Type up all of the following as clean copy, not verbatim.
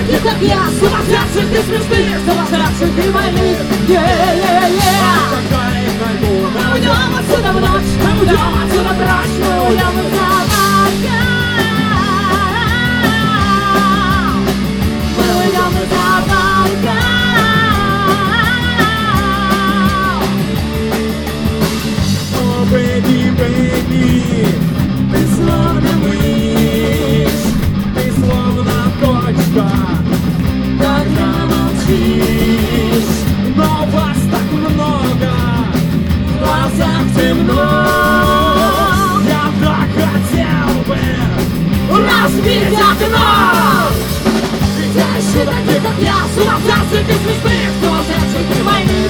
таких, как я, сумасшедших и смешных, сумасшедших и больных. Какая их найду? Мы уйдем отсюда в ночь, мы уйдем отсюда прочь, мы уйдем из облака. Мы уйдем из облака. О, baby, baby, ты словно мышь, ты словно точка, когда молчишь. Но вас так много, в глазах темно. Я так хотел бы Разбить окно! Ведь я ищу таких, как я, сумасшедших и смешных, сумасшедших и больных.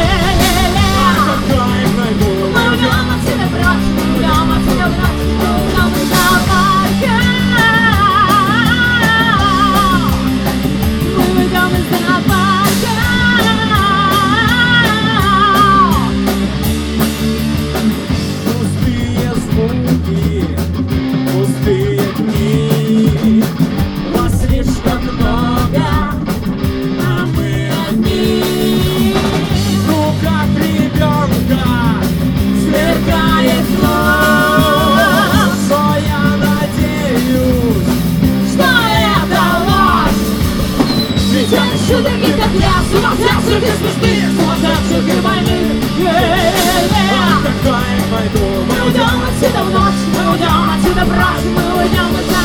когда их найду. Мы уйдем отсюда прочь, мы уйдем отсюда прочь, мы уйдем из облака. Мы уйдем из облака. Пустые звуки, пустые дни, вас слишком много, а мы одни. Ну как ребенка сверкает нос, что я надеюсь, Что это ложь? Ведь я ищу таких, как я, сумасшедших и смешных, сумасшедших и больных. когда их найду. Мы уйдем отсюда в ночь, мы уйдем отсюда прочь, мы уйдем из